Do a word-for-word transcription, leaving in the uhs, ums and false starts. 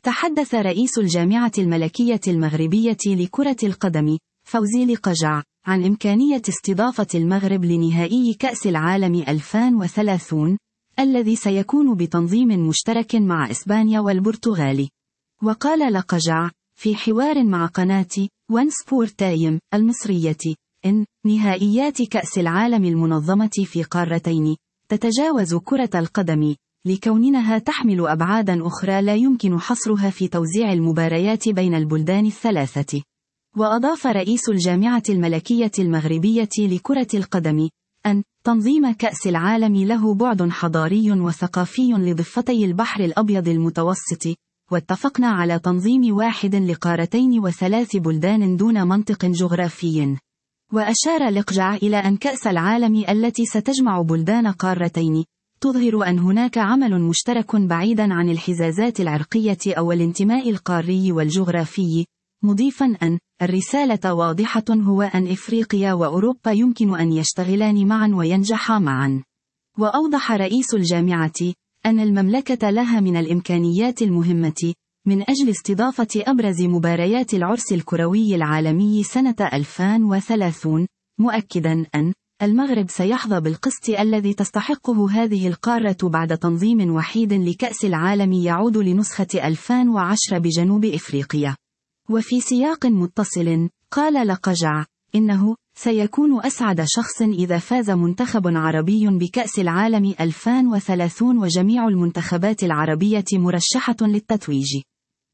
تحدث رئيس الجامعة الملكية المغربية لكرة القدم، فوزي لقجع، عن إمكانية استضافة المغرب لنهائي كأس العالم ألفين وثلاثين، الذي سيكون بتنظيم مشترك مع إسبانيا والبرتغال. وقال لقجع في حوار مع قناة وان سبورت تايم المصرية إن نهائيات كأس العالم المنظمة في قارتين تتجاوز كرة القدم، لكونها تحمل أبعادا أخرى لا يمكن حصرها في توزيع المباريات بين البلدان الثلاثة. وأضاف رئيس الجامعة الملكية المغربية لكرة القدم أن تنظيم كأس العالم له بعد حضاري وثقافي لضفتي البحر الأبيض المتوسط، واتفقنا على تنظيم واحد لقارتين وثلاث بلدان دون منطق جغرافي. وأشار لقجع إلى أن كأس العالم التي ستجمع بلدان قارتين تظهر أن هناك عمل مشترك بعيدا عن الحزازات العرقية أو الانتماء القاري والجغرافي، مضيفا أن الرسالة واضحة، هو أن إفريقيا وأوروبا يمكن أن يشتغلان معا وينجحا معا. وأوضح رئيس الجامعة أن المملكة لها من الإمكانيات المهمة من أجل استضافة أبرز مباريات العرس الكروي العالمي سنة ألفين وثلاثين، مؤكدا أن المغرب سيحظى بالقسط الذي تستحقه هذه القارة بعد تنظيم وحيد لكأس العالم يعود لنسخة ألفين وعشرة بجنوب إفريقيا. وفي سياق متصل، قال لقجع إنه سيكون أسعد شخص إذا فاز منتخب عربي بكأس العالم ألفين وثلاثين، وجميع المنتخبات العربية مرشحة للتتويج.